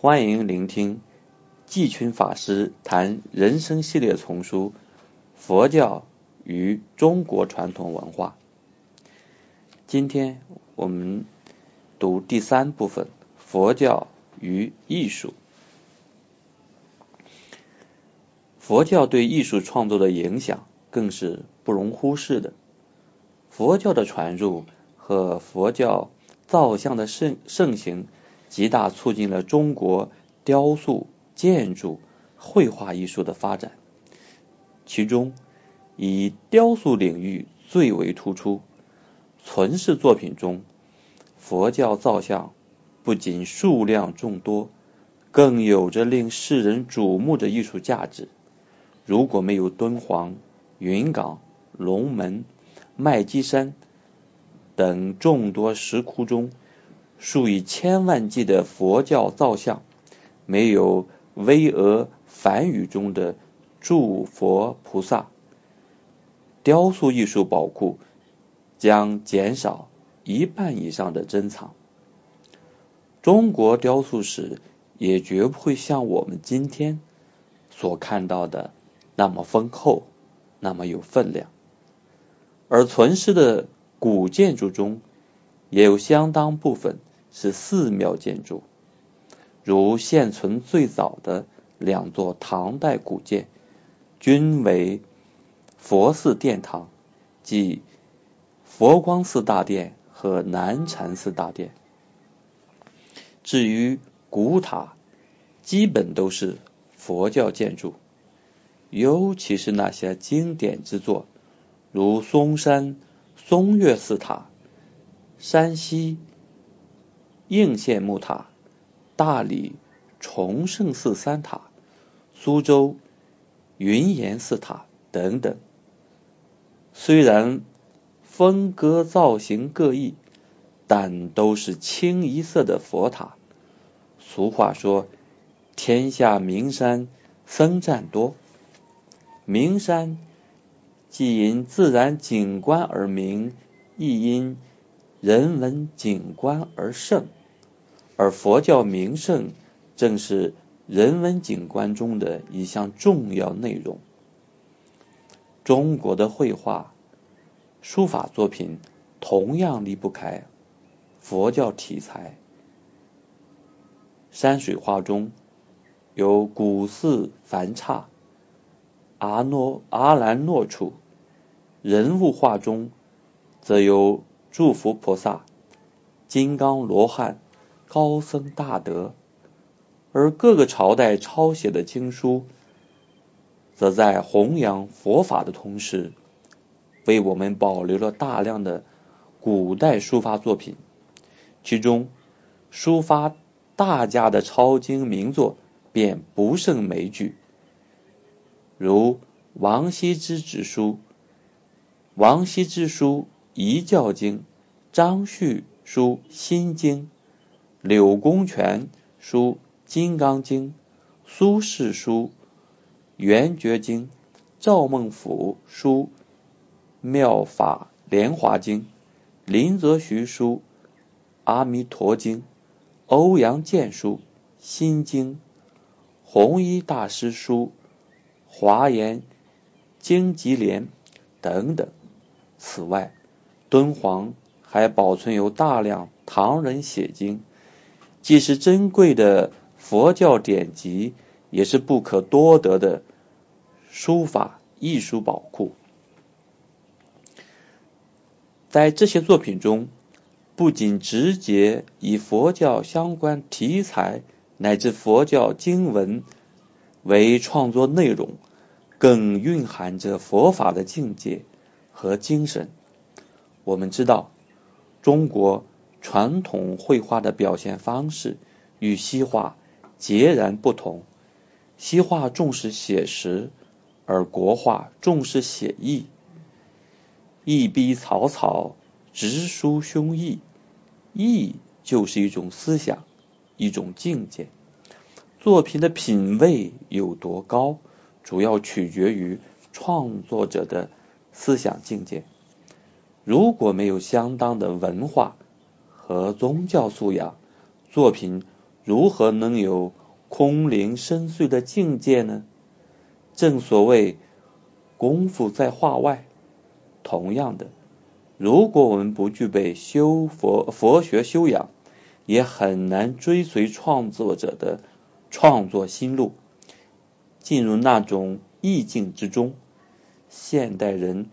欢迎聆听季群法师谈人生系列丛书《佛教与中国传统文化》。今天我们读第3部分，佛教与艺术。佛教对艺术创作的影响更是不容忽视的。佛教的传入和佛教造像的盛行，极大促进了中国雕塑、建筑、绘画艺术的发展。其中以雕塑领域最为突出。存世作品中，佛教造像不仅数量众多，更有着令世人瞩目的艺术价值。如果没有敦煌、云冈、龙门、麦积山等众多石窟中数以千万计的佛教造像，没有巍峨梵语中的诸佛菩萨，雕塑艺术宝库将减少1半以上的珍藏。中国雕塑史也绝不会像我们今天所看到的那么丰厚，那么有分量。而存世的古建筑中，也有相当部分是寺庙建筑，如现存最早的2座唐代古建，均为佛寺殿堂，即佛光寺大殿和南禅寺大殿。至于古塔，基本都是佛教建筑，尤其是那些经典之作，如嵩山嵩岳寺塔、山西应县木塔、大理崇圣寺3塔、苏州云岩寺塔等等。虽然风格造型各异，但都是清一色的佛塔。俗话说，天下名山僧占多。名山既因自然景观而名，亦因人文景观而盛。而佛教名胜正是人文景观中的一项重要内容。中国的绘画、书法作品同样离不开佛教题材。山水画中有古寺梵刹、阿兰若处，人物画中则有诸佛菩萨、金刚罗汉、高僧大德。而各个朝代抄写的经书，则在弘扬佛法的同时，为我们保留了大量的古代书法作品。其中书法大家的抄经名作便不胜枚举，如王羲之之书遗教经，张旭书心经，柳公权书金刚经，苏轼书圆觉经，赵孟頫书妙法莲华经，林则徐书阿弥陀经，欧阳健书心经，弘一大师书华严经集联等等。此外，敦煌还保存有大量唐人写经，既是珍贵的佛教典籍，也是不可多得的书法艺术宝库。在这些作品中，不仅直接以佛教相关题材乃至佛教经文为创作内容，更蕴含着佛法的境界和精神。我们知道，中国传统绘画的表现方式与西画截然不同。西画重视写实，而国画重视写意，意逼草草，直抒胸臆。意就是一种思想，一种境界。作品的品位有多高，主要取决于创作者的思想境界。如果没有相当的文化和宗教素养，作品如何能有空灵深邃的境界呢？正所谓功夫在画外。同样的，如果我们不具备佛学修养，也很难追随创作者的创作心路，进入那种意境之中。现代人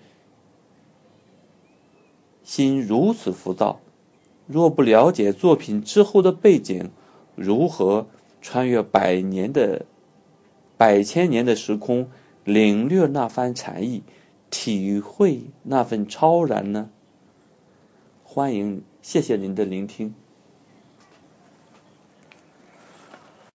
心如此浮躁，若不了解作品之后的背景，如何穿越百千年的时空，领略那番禅意，体会那份超然呢？谢谢您的聆听。